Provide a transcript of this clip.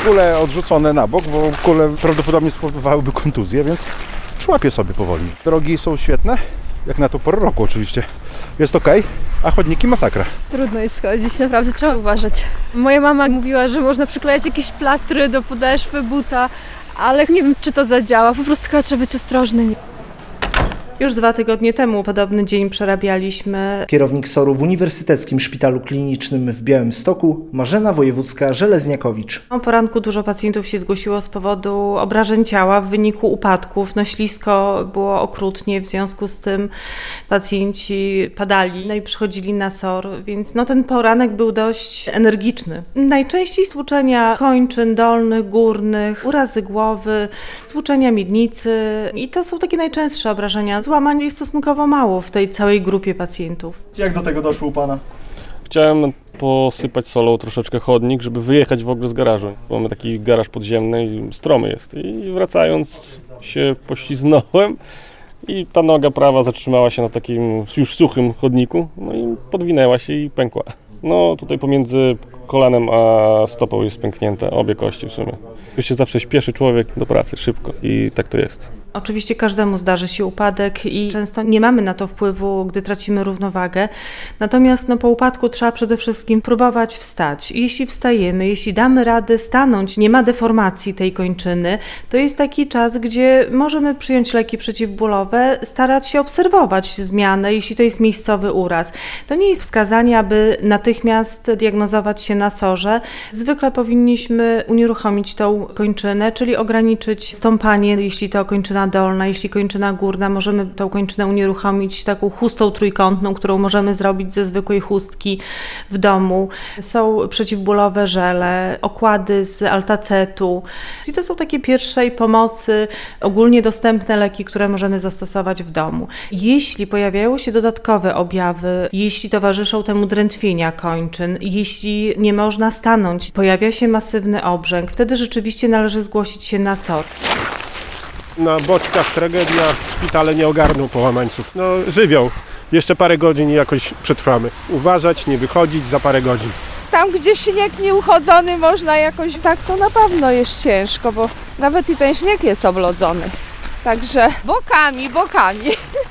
Kule odrzucone na bok, bo kule prawdopodobnie spowodowałyby kontuzję, więc człapię sobie powoli. Drogi są świetne, jak na to porę roku oczywiście. Jest okej, a chodniki masakra. Trudno jest chodzić, naprawdę trzeba uważać. Moja mama mówiła, że można przyklejać jakieś plastry do podeszwy buta, ale nie wiem, czy to zadziała. Po prostu chyba trzeba być ostrożnym. Już 2 tygodnie temu podobny dzień przerabialiśmy. Kierownik SOR-u w Uniwersyteckim Szpitalu Klinicznym w Białymstoku, Marzena Wojewódzka-Żelezniakowicz. O poranku dużo pacjentów się zgłosiło z powodu obrażeń ciała w wyniku upadków. Ślisko było okrutnie, w związku z tym pacjenci padali, i przychodzili na SOR, więc ten poranek był dość energiczny. Najczęściej stłuczenia kończyn dolnych, górnych, urazy głowy, stłuczenia miednicy i to są takie najczęstsze obrażenia. Złamań jest stosunkowo mało w tej całej grupie pacjentów. Jak do tego doszło u Pana? Chciałem posypać solą troszeczkę chodnik, żeby wyjechać w ogóle z garażu. Mamy taki garaż podziemny i stromy jest. I wracając się pośliznąłem i ta noga prawa zatrzymała się na takim już suchym chodniku, i podwinęła się i pękła. Tutaj pomiędzy kolanem a stopą jest pęknięte, obie kości w sumie. Już się zawsze śpieszy człowiek do pracy szybko i tak to jest. Oczywiście każdemu zdarzy się upadek i często nie mamy na to wpływu, gdy tracimy równowagę. Natomiast po upadku trzeba przede wszystkim próbować wstać. Jeśli wstajemy, jeśli damy radę stanąć, nie ma deformacji tej kończyny, to jest taki czas, gdzie możemy przyjąć leki przeciwbólowe, starać się obserwować zmianę, jeśli to jest miejscowy uraz. To nie jest wskazanie, aby natychmiast diagnozować się na SOR-ze. Zwykle powinniśmy unieruchomić tą kończynę, czyli ograniczyć stąpanie, jeśli to kończyna dolna, jeśli kończyna górna, możemy tą kończynę unieruchomić taką chustą trójkątną, którą możemy zrobić ze zwykłej chustki w domu. Są przeciwbólowe żele, okłady z altacetu. Czyli to są takie pierwszej pomocy, ogólnie dostępne leki, które możemy zastosować w domu. Jeśli pojawiają się dodatkowe objawy, jeśli towarzyszą temu drętwienia kończyn, jeśli nie można stanąć, pojawia się masywny obrzęk, wtedy rzeczywiście należy zgłosić się na SOR. Na boczkach tragedia, szpitale nie ogarną połamańców. Żywioł. Jeszcze parę godzin i jakoś przetrwamy. Uważać, nie wychodzić za parę godzin. Tam, gdzie śnieg nieuchodzony można jakoś, tak to na pewno jest ciężko, bo nawet i ten śnieg jest oblodzony. Także bokami.